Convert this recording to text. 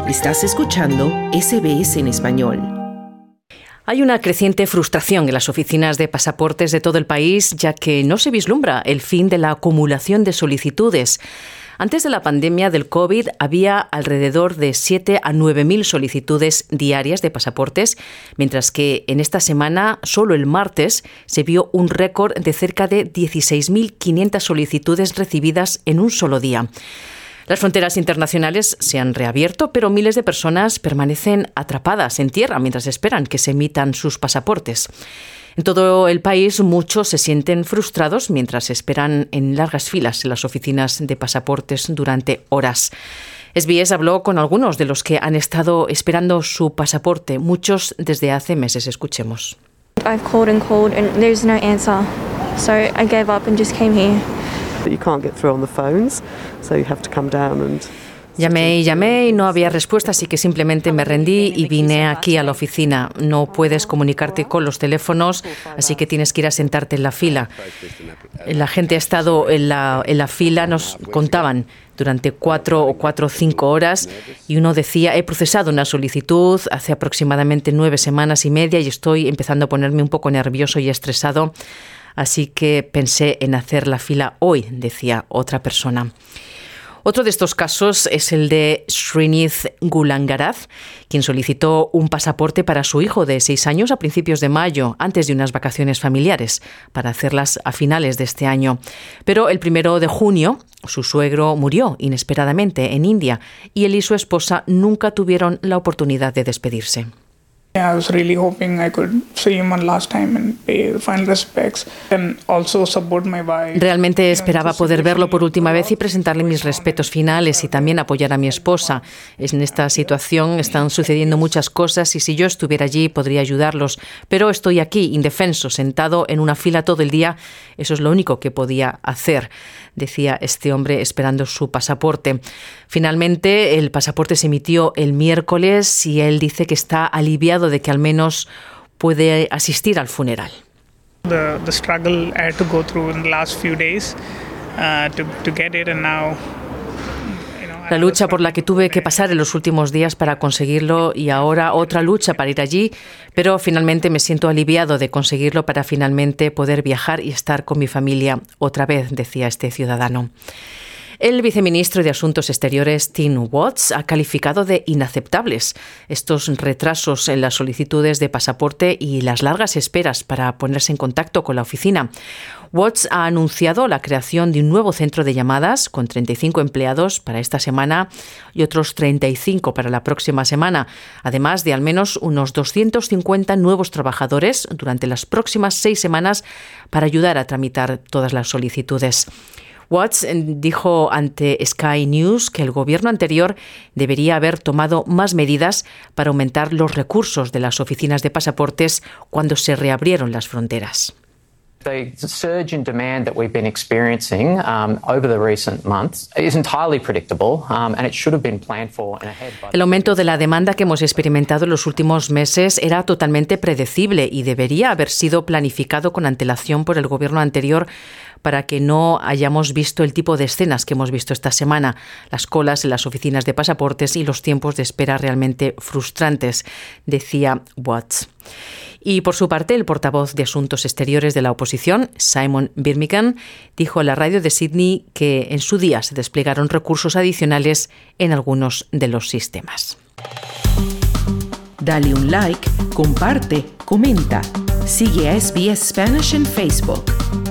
Estás escuchando SBS en español. Hay una creciente frustración en las oficinas de pasaportes de todo el país, ya que no se vislumbra el fin de la acumulación de solicitudes. Antes de la pandemia del COVID había alrededor de 7 a 9.000 solicitudes diarias de pasaportes, mientras que en esta semana, solo el martes, se vio un récord de cerca de 16.500 solicitudes recibidas en un solo día. Las fronteras internacionales se han reabierto, pero miles de personas permanecen atrapadas en tierra mientras esperan que se emitan sus pasaportes. En todo el país, muchos se sienten frustrados mientras esperan en largas filas en las oficinas de pasaportes durante horas. SBS habló con algunos de los que han estado esperando su pasaporte, muchos desde hace meses. Escuchemos. I've called and there's no answer. So I gave up and just came here. You can't get through on the phones, so you have to come down and... Llamé y no había respuesta, así que simplemente me rendí y vine aquí a la oficina. No puedes comunicarte con los teléfonos, así que tienes que ir a sentarte en la fila. La gente ha estado en la fila, nos contaban, durante 4 o 5 horas, y uno decía, he procesado una solicitud hace aproximadamente 9 semanas y media y estoy empezando a ponerme un poco nervioso y estresado, así que pensé en hacer la fila hoy, decía otra persona. Otro de estos casos es el de Srinith Gulangarath, quien solicitó un pasaporte para su hijo de 6 años a principios de mayo, antes de unas vacaciones familiares, para hacerlas a finales de este año. Pero el 1 de junio, su suegro murió inesperadamente en India y él y su esposa nunca tuvieron la oportunidad de despedirse. I was really hoping I could see him one last time and pay the final respects and also support my wife. Realmente esperaba poder verlo por última vez y presentarle mis respetos finales y también apoyar a mi esposa. En esta situación están sucediendo muchas cosas y si yo estuviera allí podría ayudarlos, pero estoy aquí indefenso, sentado en una fila todo el día. Eso es lo único que podía hacer, decía este hombre esperando su pasaporte. Finalmente, el pasaporte se emitió el miércoles y él dice que está aliviado de que al menos puede asistir al funeral. The struggle I had to go through in the last few days to get it and now. La lucha por la que tuve que pasar en los últimos días para conseguirlo y ahora otra lucha para ir allí, pero finalmente me siento aliviado de conseguirlo para finalmente poder viajar y estar con mi familia otra vez, decía este ciudadano. El viceministro de Asuntos Exteriores, Tim Watts, ha calificado de inaceptables estos retrasos en las solicitudes de pasaporte y las largas esperas para ponerse en contacto con la oficina. Watts ha anunciado la creación de un nuevo centro de llamadas con 35 empleados para esta semana y otros 35 para la próxima semana, además de al menos unos 250 nuevos trabajadores durante las próximas 6 semanas para ayudar a tramitar todas las solicitudes. Watts dijo ante Sky News que el gobierno anterior debería haber tomado más medidas para aumentar los recursos de las oficinas de pasaportes cuando se reabrieron las fronteras. The surge in demand that we've been experiencing over the recent months is entirely predictable and it should have been planned for and ahead. El aumento de la demanda que hemos experimentado en los últimos meses era totalmente predecible y debería haber sido planificado con antelación por el gobierno anterior para que no hayamos visto el tipo de escenas que hemos visto esta semana, las colas en las oficinas de pasaportes y los tiempos de espera realmente frustrantes, decía Watts. Y por su parte, el portavoz de Asuntos Exteriores de la oposición, Simon Birmingham, dijo a la radio de Sydney que en su día se desplegaron recursos adicionales en algunos de los sistemas. Dale un like, comparte, comenta. Sigue a SBS Spanish en Facebook.